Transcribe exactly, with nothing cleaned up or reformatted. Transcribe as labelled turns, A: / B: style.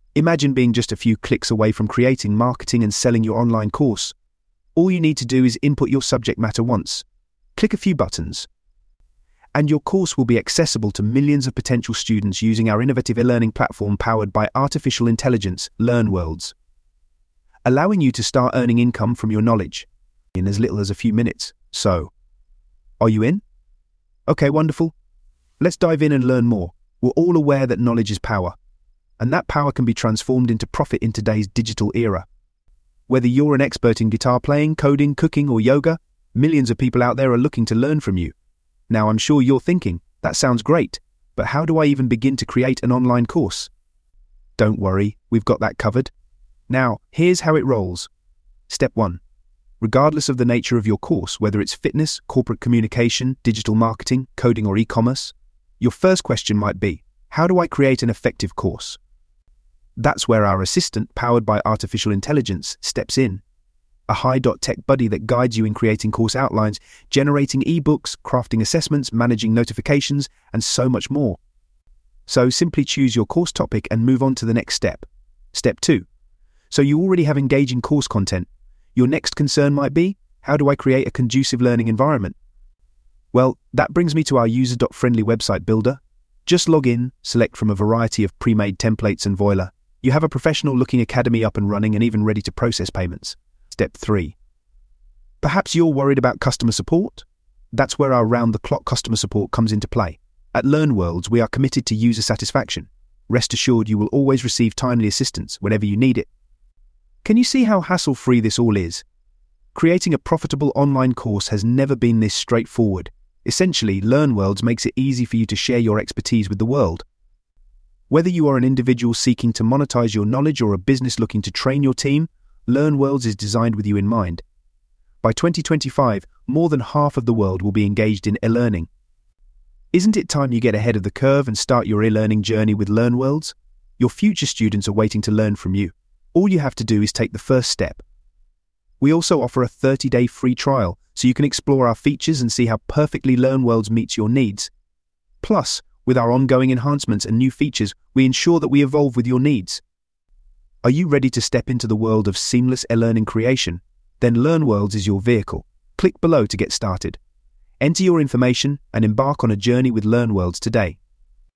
A: Imagine being just a few clicks away from creating, marketing, and selling your online course. All you need to do is input your subject matter once, click a few buttons, and your course will be accessible to millions of potential students using our innovative e-learning platform powered by artificial intelligence, LearnWorlds, allowing you to start earning income from your knowledge in as little as a few minutes. So, are you in? Okay, wonderful. Let's dive in and learn more. We're all aware that knowledge is power, and that power can be transformed into profit in today's digital era. Whether you're an expert in guitar playing, coding, cooking, or yoga, millions of people out there are looking to learn from you. Now, I'm sure you're thinking, that sounds great, but how do I even begin to create an online course? Don't worry, we've got that covered. Now, here's how it rolls. Step one. Regardless of the nature of your course, whether it's fitness, corporate communication, digital marketing, coding, or e-commerce, your first question might be, how do I create an effective course? That's where our assistant, powered by artificial intelligence, steps in. A high-tech buddy that guides you in creating course outlines, generating ebooks, crafting assessments, managing notifications, and so much more. So simply choose your course topic and move on to the next step. Step two. So you already have engaging course content. Your next concern might be, how do I create a conducive learning environment? Well, that brings me to our user-friendly website builder. Just log in, select from a variety of pre-made templates, and voila, you have a professional-looking academy up and running and even ready to process payments. Step three. Perhaps you're worried about customer support? That's where our round-the-clock customer support comes into play. At LearnWorlds, we are committed to user satisfaction. Rest assured you will always receive timely assistance whenever you need it. Can you see how hassle-free this all is? Creating a profitable online course has never been this straightforward. Essentially, LearnWorlds makes it easy for you to share your expertise with the world. Whether you are an individual seeking to monetize your knowledge or a business looking to train your team, LearnWorlds is designed with you in mind. By twenty twenty-five, more than half of the world will be engaged in e-learning. Isn't it time you get ahead of the curve and start your e-learning journey with LearnWorlds? Your future students are waiting to learn from you. All you have to do is take the first step. We also offer a thirty-day free trial, so you can explore our features and see how perfectly LearnWorlds meets your needs. Plus, with our ongoing enhancements and new features, we ensure that we evolve with your needs. Are you ready to step into the world of seamless e-learning creation? Then LearnWorlds is your vehicle. Click below to get started. Enter your information and embark on a journey with LearnWorlds today.